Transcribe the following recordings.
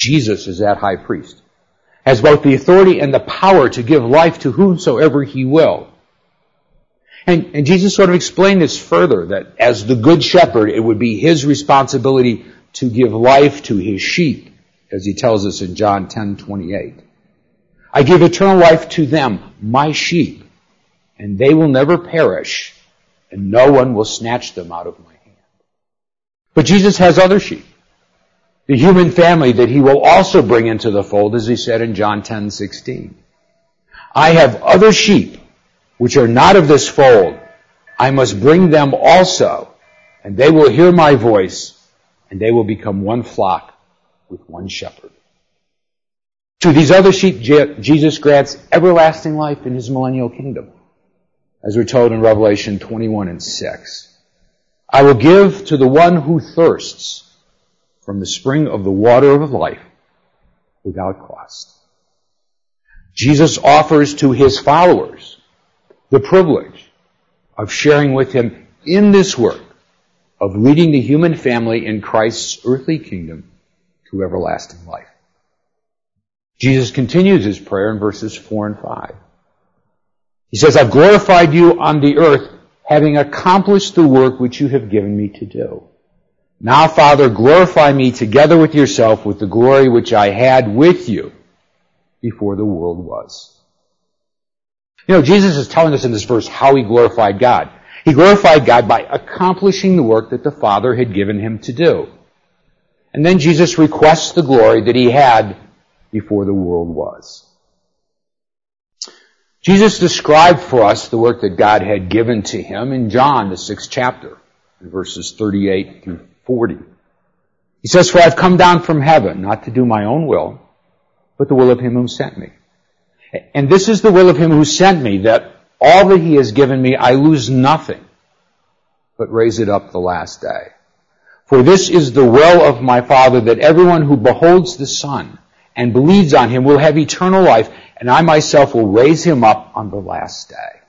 Jesus is that high priest, has both the authority and the power to give life to whomsoever he will. And Jesus sort of explained this further, that as the good shepherd, it would be his responsibility to give life to his sheep, as he tells us in John 10:28. I give eternal life to them, my sheep, and they will never perish, and no one will snatch them out of my hand. But Jesus has other sheep, the human family that he will also bring into the fold, as he said in John 10:16. I have other sheep which are not of this fold. I must bring them also, and they will hear my voice, and they will become one flock with one shepherd. To these other sheep, Jesus grants everlasting life in his millennial kingdom, as we're told in Revelation 21:6. I will give to the one who thirsts from the spring of the water of life without cost. Jesus offers to his followers the privilege of sharing with him in this work of leading the human family in Christ's earthly kingdom to everlasting life. Jesus continues his prayer in verses 4 and 5. He says, I've glorified you on the earth, having accomplished the work which you have given me to do. Now, Father, glorify me together with yourself with the glory which I had with you before the world was. You know, Jesus is telling us in this verse how he glorified God. He glorified God by accomplishing the work that the Father had given him to do. And then Jesus requests the glory that he had before the world was. Jesus described for us the work that God had given to him in John, the 6th chapter, in verses 38 through 40. He says, For I have come down from heaven, not to do my own will, but the will of him who sent me. And this is the will of him who sent me, that all that he has given me, I lose nothing, but raise it up the last day. For this is the will of my Father, that everyone who beholds the Son and believes on him will have eternal life, and I myself will raise him up on the last day.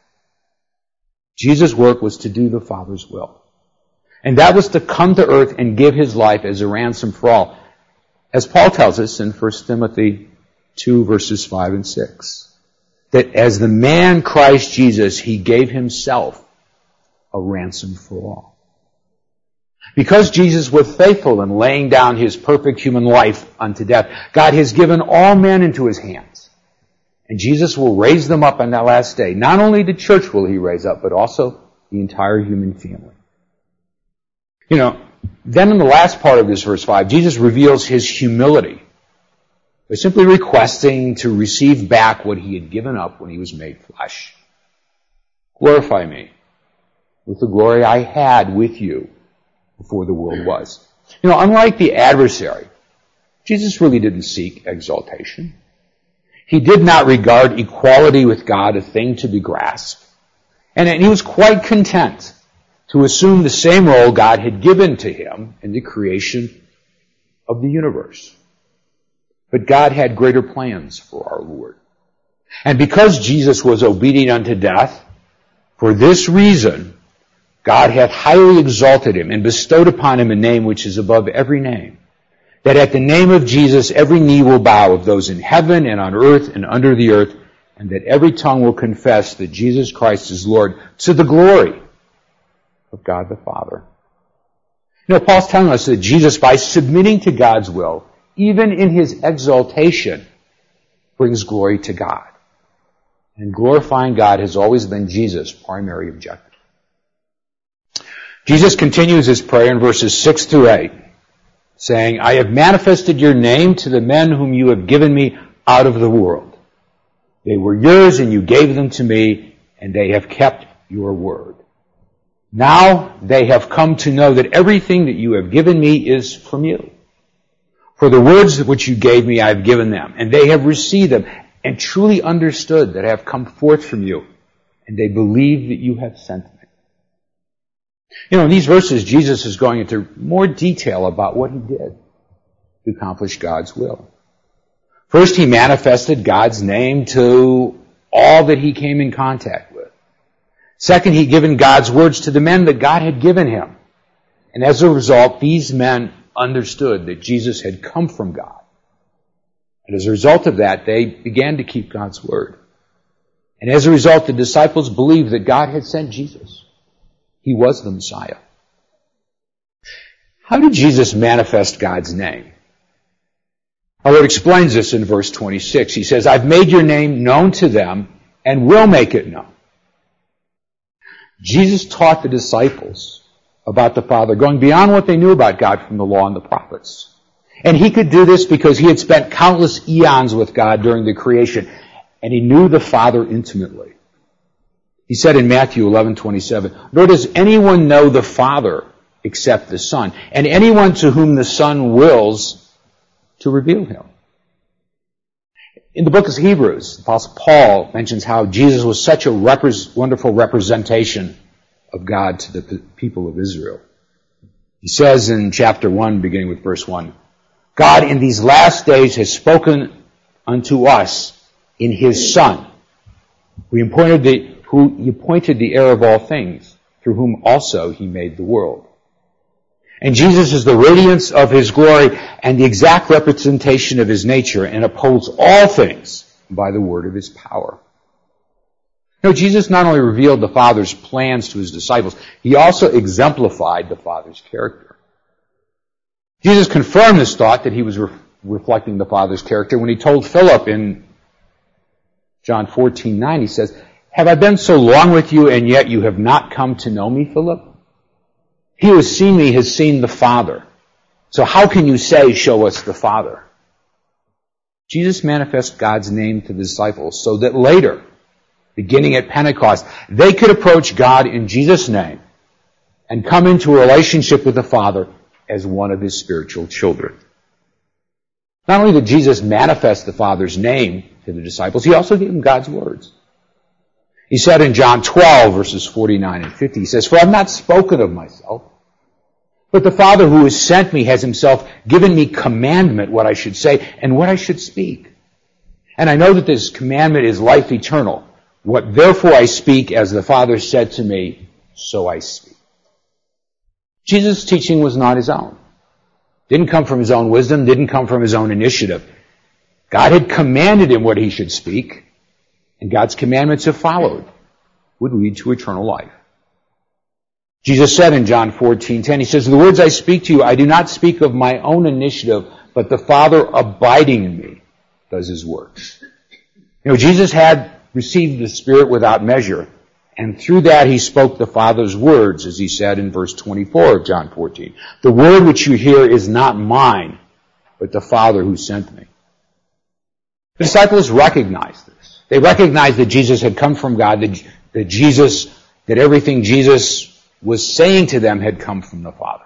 Jesus' work was to do the Father's will. And that was to come to earth and give his life as a ransom for all. As Paul tells us in 1 Timothy 2 verses 5 and 6, that as the man Christ Jesus, he gave himself a ransom for all. Because Jesus was faithful in laying down his perfect human life unto death, God has given all men into his hands. And Jesus will raise them up on that last day. Not only the church will he raise up, but also the entire human family. You know, then in the last part of this verse 5, Jesus reveals his humility by simply requesting to receive back what he had given up when he was made flesh. Glorify me with the glory I had with you before the world was. You know, unlike the adversary, Jesus really didn't seek exaltation. He did not regard equality with God a thing to be grasped. And he was quite content to assume the same role God had given to him in the creation of the universe. But God had greater plans for our Lord. And because Jesus was obedient unto death, for this reason, God hath highly exalted him and bestowed upon him a name which is above every name, that at the name of Jesus every knee will bow, of those in heaven and on earth and under the earth, and that every tongue will confess that Jesus Christ is Lord, to the glory of God the Father. You know, Paul's telling us that Jesus, by submitting to God's will, even in his exaltation, brings glory to God. And glorifying God has always been Jesus' primary objective. Jesus continues his prayer in verses 6 through 8, saying, I have manifested your name to the men whom you have given me out of the world. They were yours, and you gave them to me, and they have kept your word. Now they have come to know that everything that you have given me is from you. For the words which you gave me I have given them, and they have received them, and truly understood that I have come forth from you, and they believe that you have sent me. You know, in these verses, Jesus is going into more detail about what he did to accomplish God's will. First, he manifested God's name to all that he came in contact with. Second, he'd given God's words to the men that God had given him. And as a result, these men understood that Jesus had come from God And as a result of that, they began to keep God's word. And as a result, the disciples believed that God had sent Jesus. He was the Messiah. How did Jesus manifest God's name? Our Lord explains this in verse 26. He says, I've made your name known to them and will make it known. Jesus taught the disciples about the Father, going beyond what they knew about God from the law and the prophets. And he could do this because he had spent countless eons with God during the creation, and he knew the Father intimately. He said in Matthew 11:27, nor does anyone know the Father except the Son, and anyone to whom the Son wills to reveal him. In the book of Hebrews, the Apostle Paul mentions how Jesus was such a wonderful representation of God to the people of Israel. He says in chapter 1, beginning with verse 1, God in these last days has spoken unto us in his Son, who he appointed the heir of all things, through whom also he made the world. And Jesus is the radiance of his glory and the exact representation of his nature, and upholds all things by the word of his power. You know, Jesus not only revealed the Father's plans to his disciples, he also exemplified the Father's character. Jesus confirmed this thought that he was reflecting the Father's character when he told Philip in John 14:9, he says, have I been so long with you, and yet you have not come to know me, Philip? He who has seen me has seen the Father. So how can you say, show us the Father? Jesus manifests God's name to the disciples so that later, beginning at Pentecost, they could approach God in Jesus' name and come into a relationship with the Father as one of his spiritual children. Not only did Jesus manifest the Father's name to the disciples, he also gave them God's words. He said in John 12, verses 49 and 50, he says, for I have not spoken of myself, but the Father who has sent me has himself given me commandment what I should say and what I should speak. And I know that this commandment is life eternal. What therefore I speak, as the Father said to me, so I speak. Jesus' teaching was not his own. Didn't come from his own wisdom, didn't come from his own initiative. God had commanded him what he should speak, and God's commandments, if followed, would lead to eternal life. Jesus said in John 14:10, he says, the words I speak to you, I do not speak of my own initiative, but the Father abiding in me does his works. You know, Jesus had received the Spirit without measure, and through that he spoke the Father's words, as he said in verse 24 of John 14. The word which you hear is not mine, but the Father who sent me. The disciples recognized this. They recognized that Jesus had come from God, that everything Jesus was saying to them had come from the Father.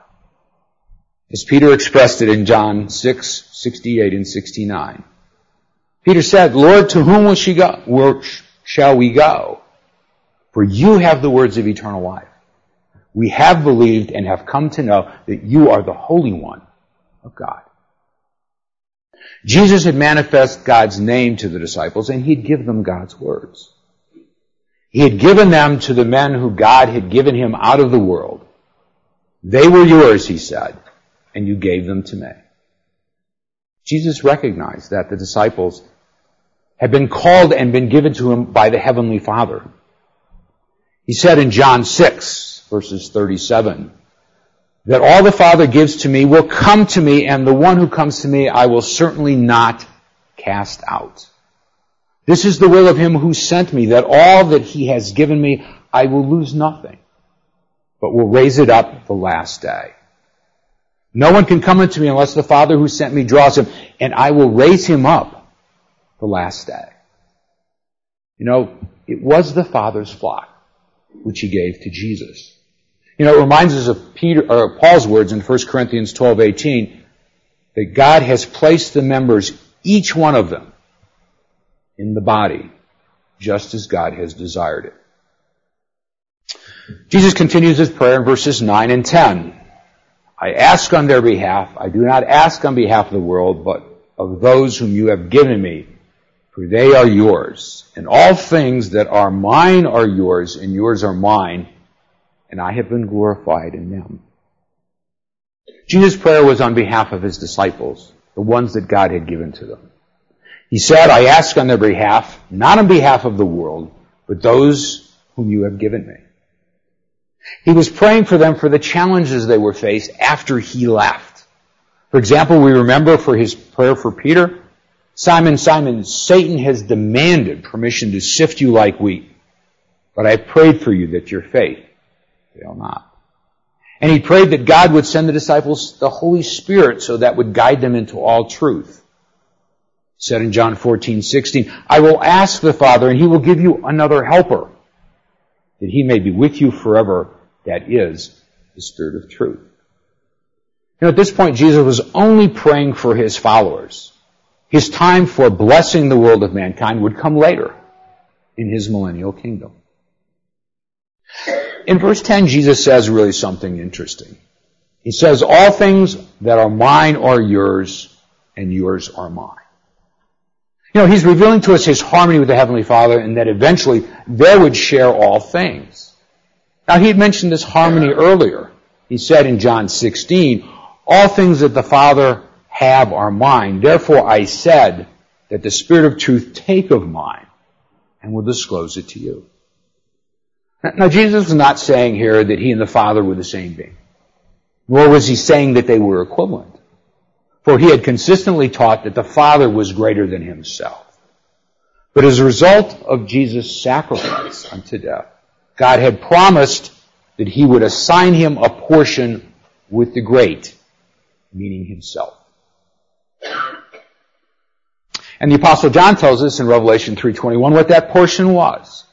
As Peter expressed it in John 6:68 and 69. Peter said, Lord, to whom where shall we go? For you have the words of eternal life. We have believed and have come to know that you are the Holy One of God. Jesus had manifested God's name to the disciples, and he'd give them God's words. He had given them to the men who God had given him out of the world. They were yours, he said, and you gave them to me. Jesus recognized that the disciples had been called and been given to him by the Heavenly Father. He said in John 6, verses 37, that all the Father gives to me will come to me, and the one who comes to me I will certainly not cast out. This is the will of him who sent me, that all that he has given me I will lose nothing, but will raise it up the last day. No one can come unto me unless the Father who sent me draws him, and I will raise him up the last day. You know, it was the Father's flock which he gave to Jesus. You know, it reminds us of Paul's words in 1 Corinthians 12:18, that God has placed the members, each one of them, in the body, just as God has desired it. Jesus continues his prayer in verses 9 and 10. I ask on their behalf. I do not ask on behalf of the world, but of those whom you have given me, for they are yours. And all things that are mine are yours, and yours are mine, and I have been glorified in them. Jesus' prayer was on behalf of his disciples, the ones that God had given to them. He said, I ask on their behalf, not on behalf of the world, but those whom you have given me. He was praying for them for the challenges they were faced after he left. For example, we remember for his prayer for Peter, Simon, Simon, Satan has demanded permission to sift you like wheat, but I prayed for you that your faith fail not. And he prayed that God would send the disciples the Holy Spirit so that would guide them into all truth. He said in John 14:16, I will ask the Father, and he will give you another helper, that he may be with you forever, that is, the Spirit of truth. At this point, Jesus was only praying for his followers. His time for blessing the world of mankind would come later in his millennial kingdom. In verse 10, Jesus says really something interesting. He says, all things that are mine are yours, and yours are mine. He's revealing to us his harmony with the Heavenly Father, and that eventually they would share all things. Now, he had mentioned this harmony earlier. He said in John 16, all things that the Father have are mine. Therefore I said that the Spirit of truth take of mine and will disclose it to you. Now, Jesus was not saying here that he and the Father were the same being, nor was he saying that they were equivalent. For he had consistently taught that the Father was greater than himself. But as a result of Jesus' sacrifice unto death, God had promised that he would assign him a portion with the great, meaning himself. And the Apostle John tells us in Revelation 3:21 what that portion was.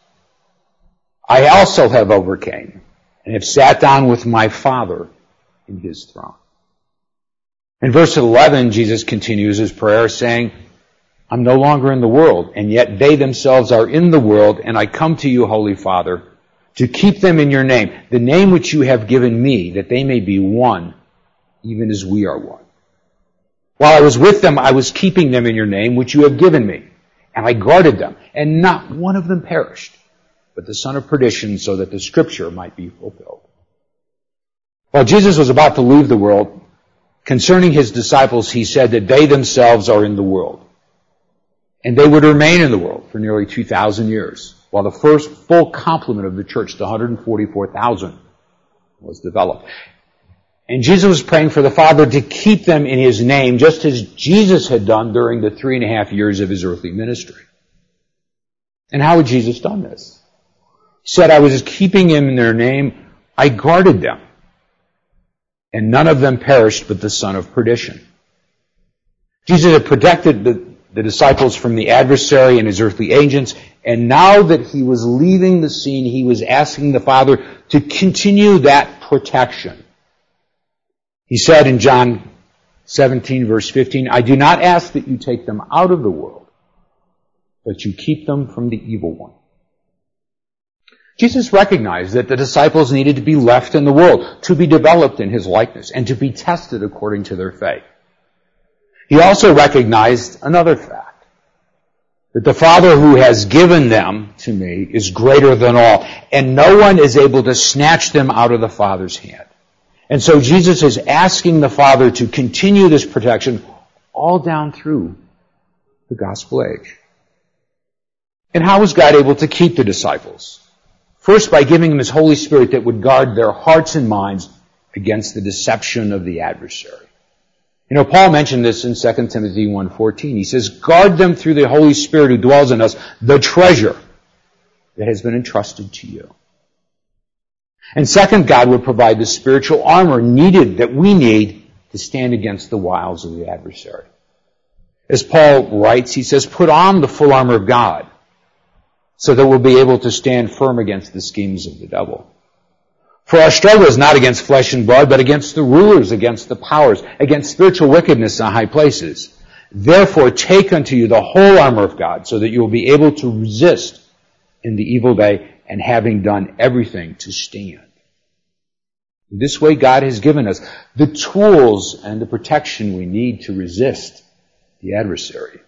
I also have overcame and have sat down with my Father in his throne. In verse 11, Jesus continues his prayer saying, I'm no longer in the world, and yet they themselves are in the world, and I come to you, Holy Father, to keep them in your name, the name which you have given me, that they may be one, even as we are one. While I was with them, I was keeping them in your name, which you have given me, and I guarded them, and not one of them perished, but the son of perdition, so that the scripture might be fulfilled. While Jesus was about to leave the world, concerning his disciples, he said that they themselves are in the world, and they would remain in the world for nearly 2,000 years, while the first full complement of the church, the 144,000, was developed. And Jesus was praying for the Father to keep them in his name, just as Jesus had done during the 3.5 years of his earthly ministry. And how had Jesus done this? He said, I was keeping them in their name, I guarded them, and none of them perished but the son of perdition. Jesus had protected the disciples from the adversary and his earthly agents, and now that he was leaving the scene, he was asking the Father to continue that protection. He said in John 17, verse 15, I do not ask that you take them out of the world, but you keep them from the evil one. Jesus recognized that the disciples needed to be left in the world, to be developed in his likeness, and to be tested according to their faith. He also recognized another fact, that the Father who has given them to me is greater than all, and no one is able to snatch them out of the Father's hand. And so Jesus is asking the Father to continue this protection all down through the gospel age. And how was God able to keep the disciples? First, by giving them his Holy Spirit that would guard their hearts and minds against the deception of the adversary. Paul mentioned this in 2 Timothy 1:14. He says, guard them through the Holy Spirit who dwells in us, the treasure that has been entrusted to you. And second, God would provide the spiritual armor needed, that we need, to stand against the wiles of the adversary. As Paul writes, he says, put on the full armor of God, so that we'll be able to stand firm against the schemes of the devil. For our struggle is not against flesh and blood, but against the rulers, against the powers, against spiritual wickedness in high places. Therefore, take unto you the whole armor of God, so that you will be able to resist in the evil day, and having done everything, to stand. This way, God has given us the tools and the protection we need to resist the adversary.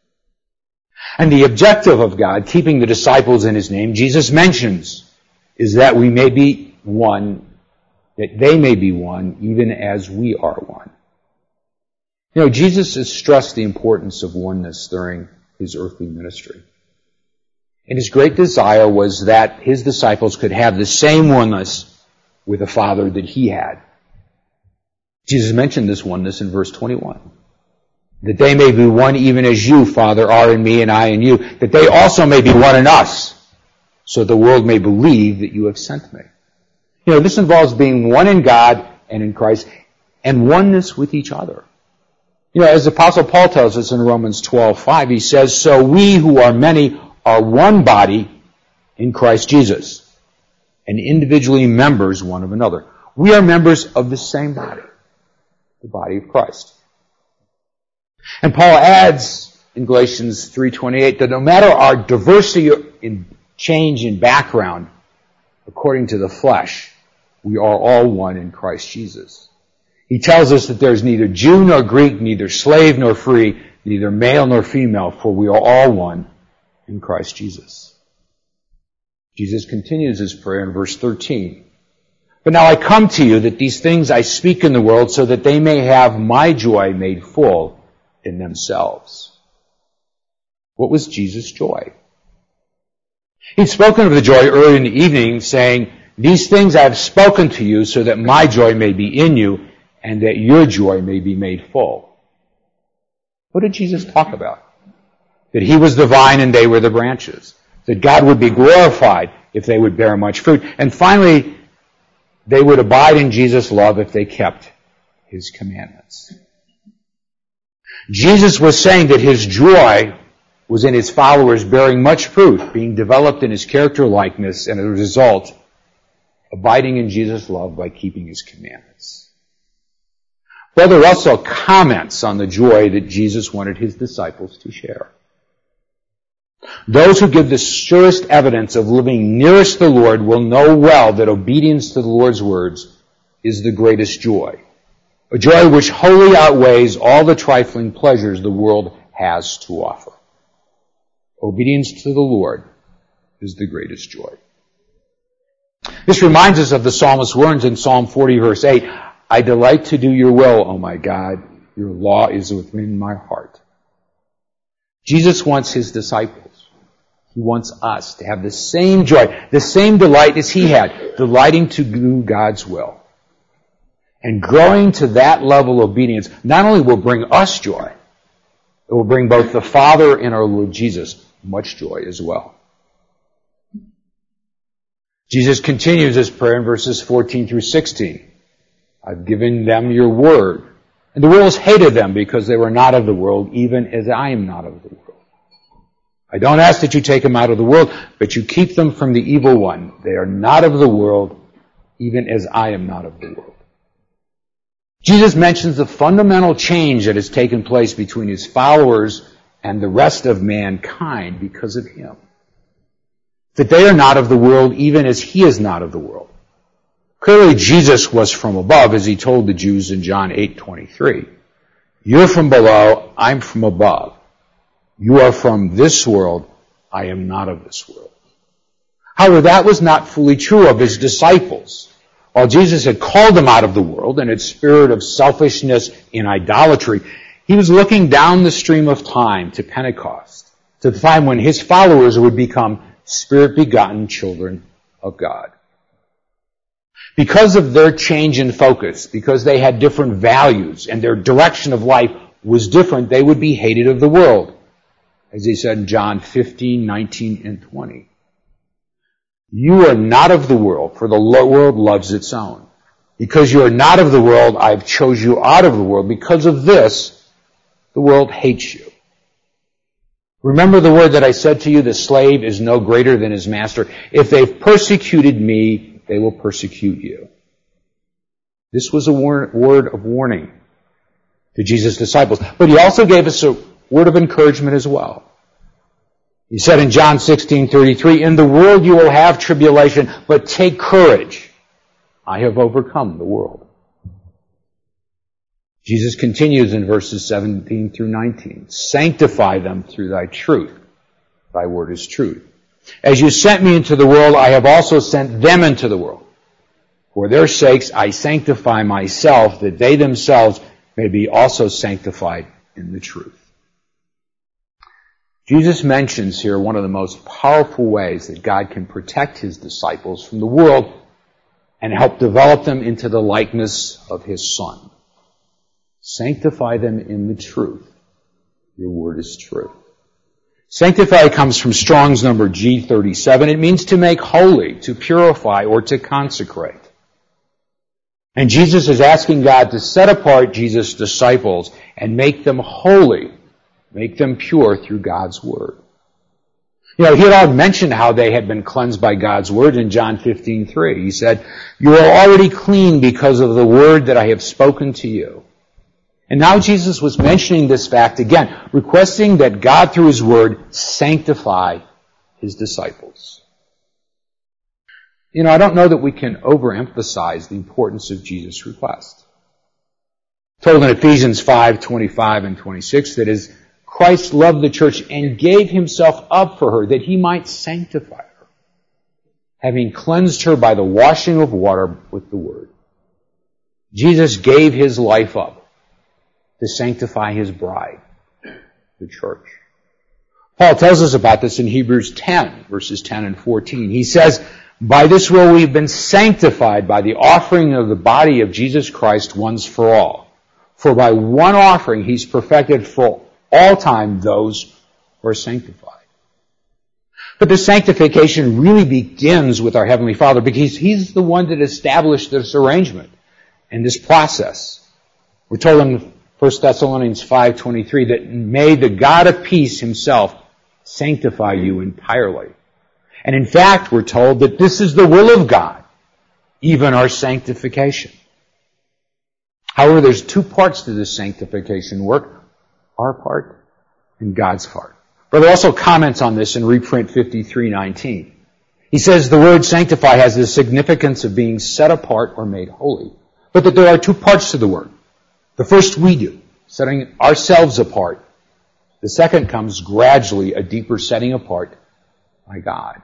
And the objective of God, keeping the disciples in his name, Jesus mentions, is that we may be one, that they may be one, even as we are one. You know, Jesus has stressed the importance of oneness during his earthly ministry. And his great desire was that his disciples could have the same oneness with the Father that he had. Jesus mentioned this oneness in verse 21. That they may be one even as you, Father, are in me and I in you, that they also may be one in us, so the world may believe that you have sent me. You know, this involves being one in God and in Christ, and oneness with each other. You know, as the Apostle Paul tells us in Romans 12:5, he says, so we who are many are one body in Christ Jesus, and individually members one of another. We are members of the same body, the body of Christ. And Paul adds in Galatians 3:28 that no matter our diversity in change in background, according to the flesh, we are all one in Christ Jesus. He tells us that there is neither Jew nor Greek, neither slave nor free, neither male nor female, for we are all one in Christ Jesus. Jesus continues his prayer in verse 13. But now I come to you that these things I speak in the world so that they may have my joy made full in themselves. What was Jesus' joy? He'd spoken of the joy early in the evening, saying, these things I have spoken to you so that my joy may be in you and that your joy may be made full. What did Jesus talk about? That he was the vine and they were the branches. That God would be glorified if they would bear much fruit. And finally, they would abide in Jesus' love if they kept his commandments. Jesus was saying that his joy was in his followers bearing much fruit, being developed in his character likeness, and as a result, abiding in Jesus' love by keeping his commandments. Brother Russell comments on the joy that Jesus wanted his disciples to share. Those who give the surest evidence of living nearest the Lord will know well that obedience to the Lord's words is the greatest joy. A joy which wholly outweighs all the trifling pleasures the world has to offer. Obedience to the Lord is the greatest joy. This reminds us of the psalmist's words in Psalm 40, verse 8, I delight to do your will, O my God. Your law is within my heart. Jesus wants his disciples. He wants us to have the same joy, the same delight as he had, delighting to do God's will. And growing to that level of obedience not only will bring us joy, it will bring both the Father and our Lord Jesus much joy as well. Jesus continues his prayer in verses 14 through 16. I've given them your word, and the world has hated them because they were not of the world, even as I am not of the world. I don't ask that you take them out of the world, but you keep them from the evil one. They are not of the world, even as I am not of the world. Jesus mentions the fundamental change that has taken place between his followers and the rest of mankind because of him. That they are not of the world, even as he is not of the world. Clearly, Jesus was from above, as he told the Jews in John 8:23. You're from below, I'm from above. You are from this world, I am not of this world. However, that was not fully true of his disciples. While Jesus had called them out of the world and its spirit of selfishness and idolatry, he was looking down the stream of time to Pentecost, to the time when his followers would become Spirit-begotten children of God. Because of their change in focus, because they had different values and their direction of life was different, they would be hated of the world. As he said in John 15, 19, and 20. You are not of the world, for the world loves its own. Because you are not of the world, I have chose you out of the world. Because of this, the world hates you. Remember the word that I said to you, the slave is no greater than his master. If they've persecuted me, they will persecute you. This was a word of warning to Jesus' disciples. But he also gave us a word of encouragement as well. He said in John 16:33, in the world you will have tribulation, but take courage. I have overcome the world. Jesus continues in verses 17 through 19. Sanctify them through thy truth. Thy word is truth. As you sent me into the world, I have also sent them into the world. For their sakes I sanctify myself, that they themselves may be also sanctified in the truth. Jesus mentions here one of the most powerful ways that God can protect his disciples from the world and help develop them into the likeness of his Son. Sanctify them in the truth. Your word is truth. Sanctify comes from Strong's number G37. It means to make holy, to purify, or to consecrate. And Jesus is asking God to set apart Jesus' disciples and make them holy, make them pure through God's word. He had already mentioned how they had been cleansed by God's word in John 15:3. He said, "You are already clean because of the word that I have spoken to you." And now Jesus was mentioning this fact again, requesting that God through his word sanctify his disciples. I don't know that we can overemphasize the importance of Jesus' request. Told in Ephesians 5:25 and 26 that as Christ loved the church and gave himself up for her that he might sanctify her, having cleansed her by the washing of water with the word. Jesus gave his life up to sanctify his bride, the church. Paul tells us about this in Hebrews 10, verses 10 and 14. He says, "By this will we've been sanctified by the offering of the body of Jesus Christ once for all. For by one offering he's perfected for all time those who are sanctified." But the sanctification really begins with our Heavenly Father because he's the one that established this arrangement and this process. We're told in 1 Thessalonians 5:23 that may the God of peace himself sanctify you entirely. And in fact, we're told that this is the will of God, even our sanctification. However, there's two parts to this sanctification work, our part and God's part. Brother also comments on this in reprint 53:19. He says the word sanctify has the significance of being set apart or made holy, but that there are two parts to the word. The first we do, setting ourselves apart. The second comes gradually, a deeper setting apart by God.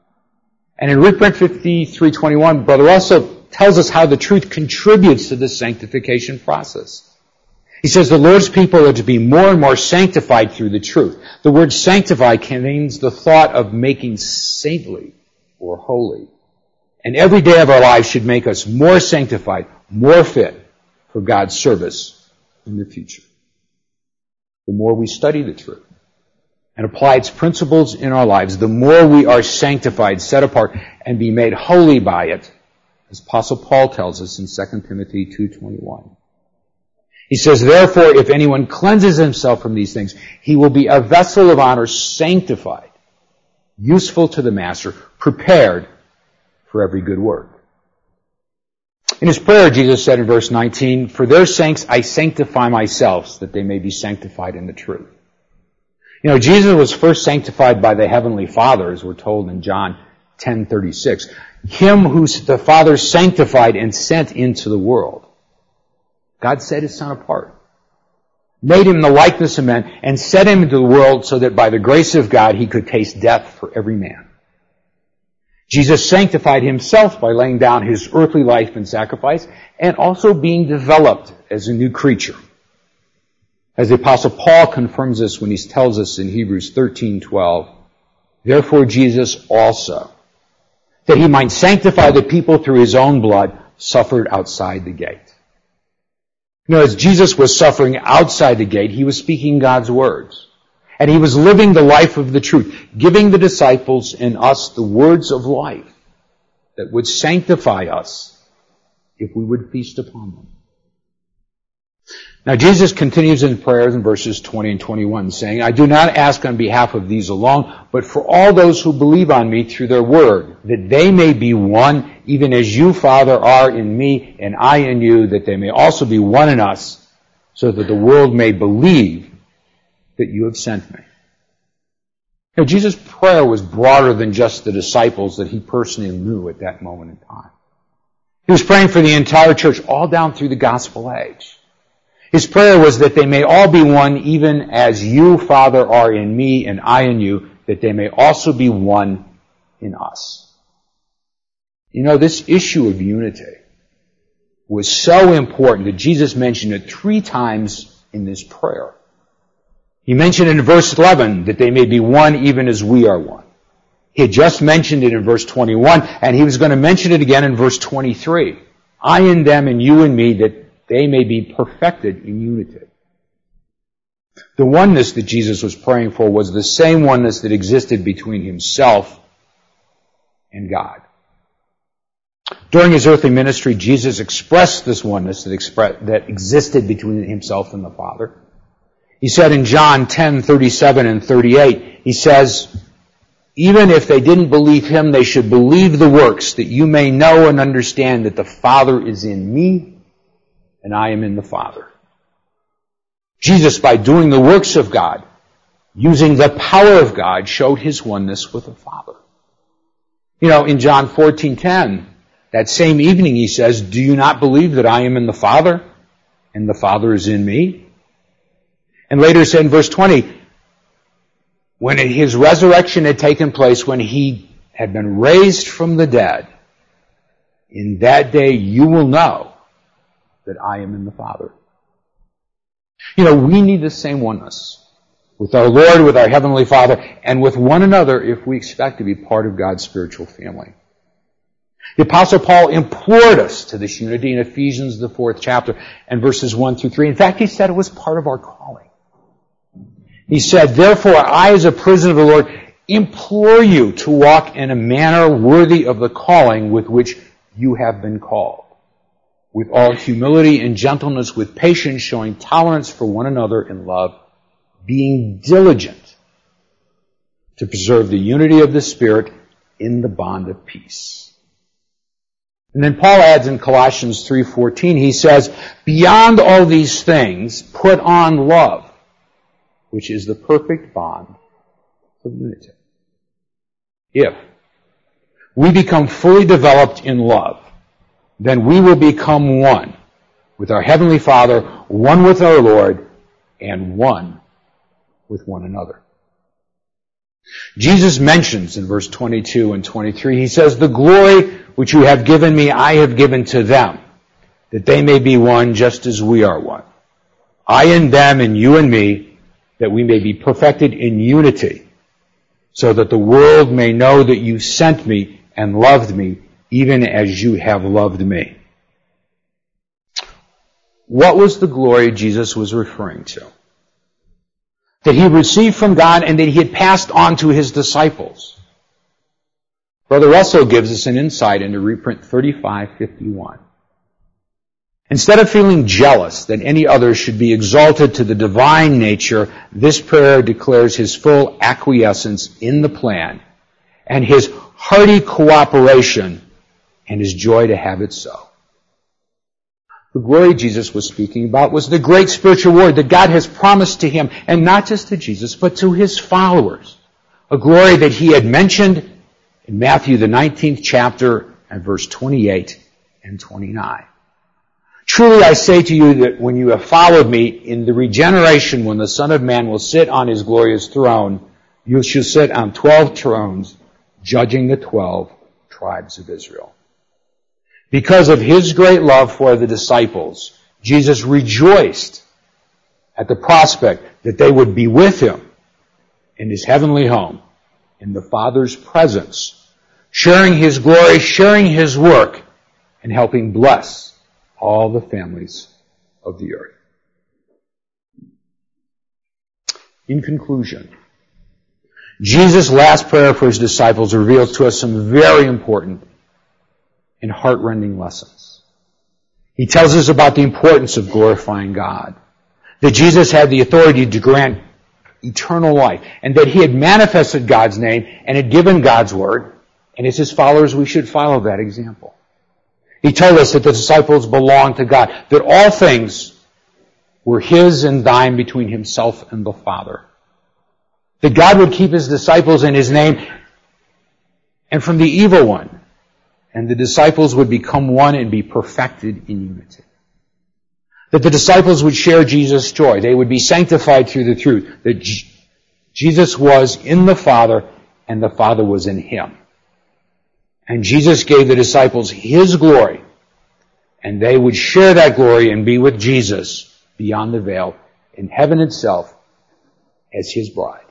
And in reprint 53:21, Brother also tells us how the truth contributes to this sanctification process. He says the Lord's people are to be more and more sanctified through the truth. The word sanctify contains the thought of making saintly or holy. And every day of our lives should make us more sanctified, more fit for God's service in the future. The more we study the truth and apply its principles in our lives, the more we are sanctified, set apart, and be made holy by it, as Apostle Paul tells us in 2 Timothy 2:21. He says, "Therefore, if anyone cleanses himself from these things, he will be a vessel of honor, sanctified, useful to the master, prepared for every good work." In his prayer, Jesus said in verse 19, "For their sakes I sanctify myself, that they may be sanctified in the truth." Jesus was first sanctified by the Heavenly Father, as we're told in John 10:36. Him who the Father sanctified and sent into the world. God set his Son apart, made him the likeness of men, and set him into the world so that by the grace of God he could taste death for every man. Jesus sanctified himself by laying down his earthly life in sacrifice and also being developed as a new creature. As the Apostle Paul confirms this when he tells us in Hebrews 13:12, "Therefore Jesus also, that he might sanctify the people through his own blood, suffered outside the gate." As Jesus was suffering outside the gate, he was speaking God's words. And he was living the life of the truth, giving the disciples and us the words of life that would sanctify us if we would feast upon them. Now Jesus continues in prayers in verses 20 and 21, saying, "I do not ask on behalf of these alone, but for all those who believe on me through their word, that they may be one, even as you, Father, are in me, and I in you, that they may also be one in us, so that the world may believe that you have sent me." Jesus' prayer was broader than just the disciples that he personally knew at that moment in time. He was praying for the entire church all down through the gospel age. His prayer was that they may all be one, even as you, Father, are in me and I in you, that they may also be one in us. This issue of unity was so important that Jesus mentioned it 3 times in this prayer. He mentioned in verse 11 that they may be one even as we are one. He had just mentioned it in verse 21, and he was going to mention it again in verse 23. I in them and you in me, that they may be perfected in unity. The oneness that Jesus was praying for was the same oneness that existed between himself and God. During his earthly ministry, Jesus expressed this oneness that existed between himself and the Father. He said in John 10:37 and 38, he says, even if they didn't believe him, they should believe the works, that you may know and understand that the Father is in me and I am in the Father. Jesus, by doing the works of God, using the power of God, showed his oneness with the Father. In John 14:10, that same evening he says, do you not believe that I am in the Father and the Father is in me? And later said in verse 20, when his resurrection had taken place, when he had been raised from the dead, in that day you will know that I am in the Father. We need the same oneness with our Lord, with our Heavenly Father, and with one another if we expect to be part of God's spiritual family. The Apostle Paul implored us to this unity in Ephesians, the 4th chapter, and verses 1 through 3. In fact, he said it was part of our calling. He said, therefore, I, as a prisoner of the Lord, implore you to walk in a manner worthy of the calling with which you have been called, with all humility and gentleness, with patience, showing tolerance for one another in love, being diligent to preserve the unity of the Spirit in the bond of peace. And then Paul adds in Colossians 3:14, he says, beyond all these things, put on love, which is the perfect bond of unity. If we become fully developed in love, then we will become one with our Heavenly Father, one with our Lord, and one with one another. Jesus mentions in verse 22 and 23, he says, the glory which you have given me, I have given to them, that they may be one just as we are one. I in them and you in me, that we may be perfected in unity, so that the world may know that you sent me and loved me, even as you have loved me. What was the glory Jesus was referring to? That he received from God and that he had passed on to his disciples. Brother Russell gives us an insight into reprint 3551. Instead of feeling jealous that any others should be exalted to the divine nature, this prayer declares his full acquiescence in the plan and his hearty cooperation and his joy to have it so. The glory Jesus was speaking about was the great spiritual reward that God has promised to him, and not just to Jesus, but to his followers. A glory that he had mentioned in Matthew the 19th chapter and verse 28 and 29. Truly I say to you that when you have followed me in the regeneration, when the Son of Man will sit on his glorious throne, you shall sit on 12 thrones, judging the 12 tribes of Israel. Because of his great love for the disciples, Jesus rejoiced at the prospect that they would be with him in his heavenly home, in the Father's presence, sharing his glory, sharing his work, and helping bless all the families of the earth. In conclusion, Jesus' last prayer for his disciples reveals to us some very important and heart-rending lessons. He tells us about the importance of glorifying God, that Jesus had the authority to grant eternal life, and that he had manifested God's name and had given God's word, and as his followers we should follow that example. He told us that the disciples belonged to God, that all things were his and thine between himself and the Father, that God would keep his disciples in his name and from the evil one, and the disciples would become one and be perfected in unity. That the disciples would share Jesus' joy. They would be sanctified through the truth. That Jesus was in the Father and the Father was in him. And Jesus gave the disciples his glory and they would share that glory and be with Jesus beyond the veil in heaven itself as his bride.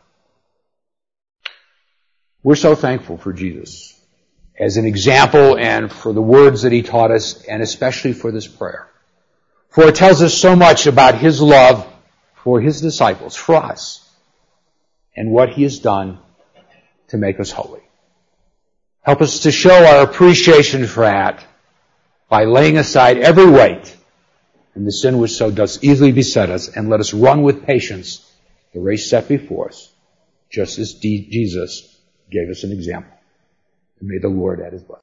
We're so thankful for Jesus as an example and for the words that he taught us, and especially for this prayer. For it tells us so much about his love for his disciples, for us, and what he has done to make us holy. Help us to show our appreciation for that by laying aside every weight and the sin which so does easily beset us, and let us run with patience the race set before us, just as Jesus gave us an example. And may the Lord add his blessing.